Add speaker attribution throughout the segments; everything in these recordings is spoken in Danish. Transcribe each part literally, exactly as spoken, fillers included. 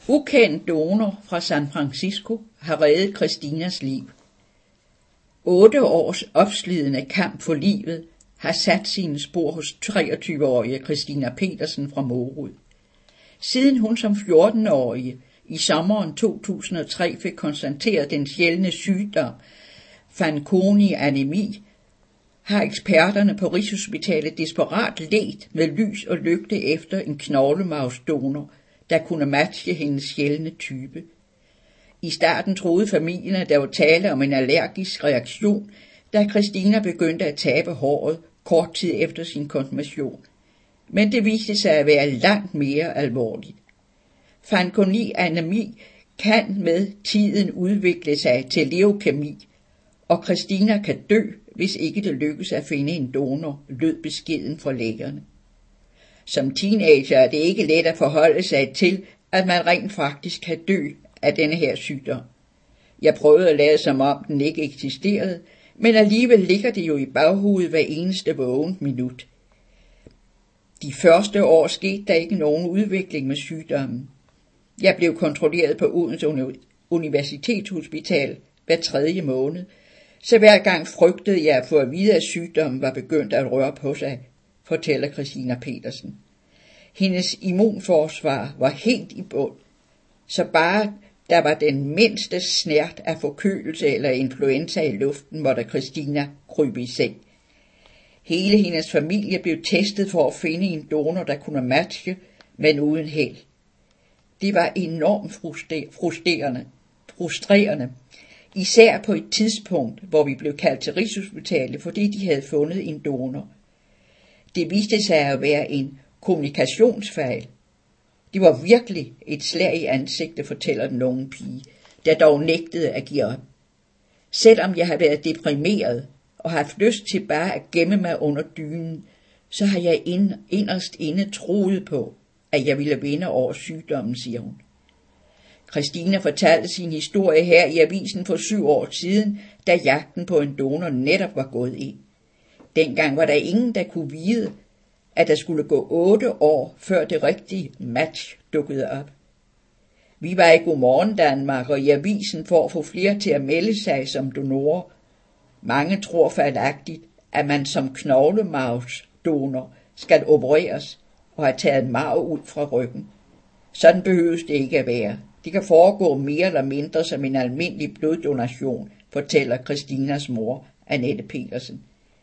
Speaker 1: Ukendt donor fra San Francisco har reddet Christinas liv. Otte års opslidende kamp for livet har sat sine spor hos treogtyve-årige Christina Petersen fra Morud. Siden hun som fjorten-årige i sommeren to tusind og tre fik konstateret den sjældne sygdom Fanconi-anemi, har eksperterne på Rigshospitalet desperat ledt med lys og lygte efter en knoglemarvsdonor, der kunne matche hendes sjældne type. I starten troede familien, at der var tale om en allergisk reaktion, da Christina begyndte at tabe håret kort tid efter sin konfirmation. Men det viste sig at være langt mere alvorligt. Fanconi-anemi kan med tiden udvikle sig til leukæmi, og Christina kan dø, hvis ikke det lykkes at finde en donor, lød beskeden fra lægerne. Som teenager er det ikke let at forholde sig til, at man rent faktisk kan dø af denne her sygdom. Jeg prøvede at lade som om den ikke eksisterede, men alligevel ligger det jo i baghovedet hver eneste vågent minut. De første år skete der ikke nogen udvikling med sygdommen. Jeg blev kontrolleret på Odense Universitetshospital hver tredje måned, så hver gang frygtede jeg at få at vide, at sygdommen var begyndt at røre på sig, fortæller Christina Petersen. Hendes immunforsvar var helt i bund, så bare der var den mindste snert af forkølelse eller influenza i luften, måtte Christina krybe i seng. Hele hendes familie blev testet for at finde en donor, der kunne matche, men uden held. Det var enormt frustrerende, frustrerende, især på et tidspunkt, hvor vi blev kaldt til Rigshospitalet, fordi de havde fundet en donor. Det viste sig at være en kommunikationsfejl. Det var virkelig et slag i ansigtet, fortæller den unge pige, der dog nægtede at give op. Selvom jeg har været deprimeret og haft lyst til bare at gemme mig under dynen, så har jeg inderst inde troet på, at jeg ville vinde over sygdommen, siger hun. Christina fortalte sin historie her i avisen for syv år siden, da jagten på en donor netop var gået ind. Dengang var der ingen, der kunne vide, at der skulle gå otte år, før det rigtige match dukkede op. Vi var i Godmorgen Danmark og i avisen for at få flere til at melde sig som donorer. Mange tror fejlagtigt, at man som knoglemarvsdonor skal opereres og have taget marv ud fra ryggen. Sådan behøves det ikke at være. Det kan foregå mere eller mindre som en almindelig bloddonation, fortæller Christinas mor, Annette Petersen.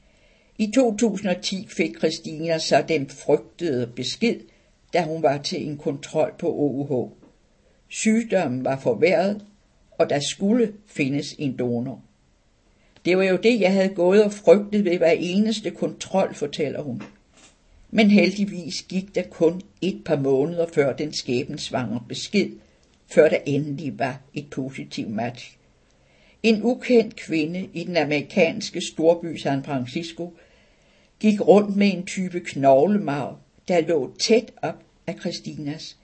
Speaker 1: I to tusind og ti fik Christina så den frygtede besked, da hun var til en kontrol på O U H. Sygdommen var forværret, og der skulle findes en donor. Det var jo det, jeg havde gået og frygtet ved hver eneste kontrol, fortæller hun. Men heldigvis gik der kun et par måneder før den skæbnesvangre besked, før der endelig var et positivt match. En ukendt kvinde i den amerikanske storby San Francisco gik rundt med en type knoglemarv, der lå tæt op af Christinas.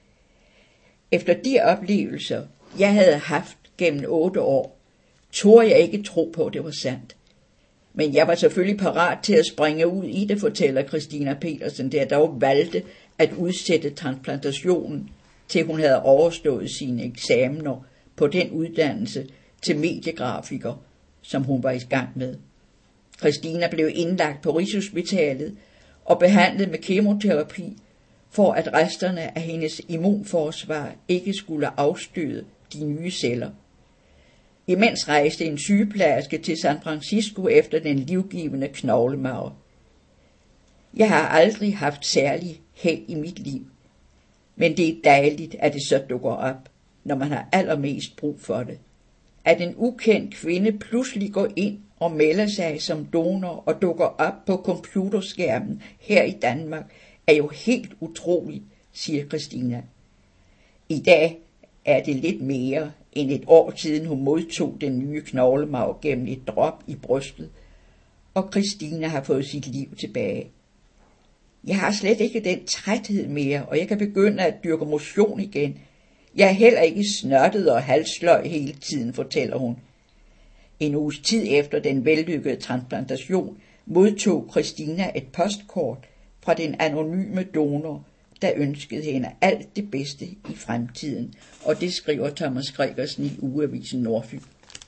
Speaker 1: Efter de oplevelser, jeg havde haft gennem otte år, turde jeg ikke tro på, at det var sandt. Men jeg var selvfølgelig parat til at springe ud i det, fortæller Christina Petersen, der dog valgte at udsætte transplantationen, til hun havde overstået sine eksamener på den uddannelse til mediegrafiker, som hun var i gang med. Christina blev indlagt på Rigshospitalet og behandlet med kemoterapi, for at resterne af hendes immunforsvar ikke skulle afstøde de nye celler. Imens rejste en sygeplejerske til San Francisco efter den livgivende knoglemarv. Jeg har aldrig haft særlig held i mit liv, men det er dejligt, at det så dukker op, når man har allermest brug for det. At en ukendt kvinde pludselig går ind og melder sig som donor og dukker op på computerskærmen her i Danmark, er jo helt utroligt, siger Christina. I dag er det lidt mere end et år siden hun modtog den nye knoglemarv gennem et drop i brystet, og Christina har fået sit liv tilbage. Jeg har slet ikke den træthed mere, og jeg kan begynde at dyrke motion igen. Jeg er heller ikke snørtet og halsløg hele tiden, fortæller hun. En uges tid efter den vellykkede transplantation modtog Christina et postkort fra den anonyme donor, der ønskede hende alt det bedste i fremtiden, og det skriver Thomas Gregersen i Ugeavisen Nordfyn.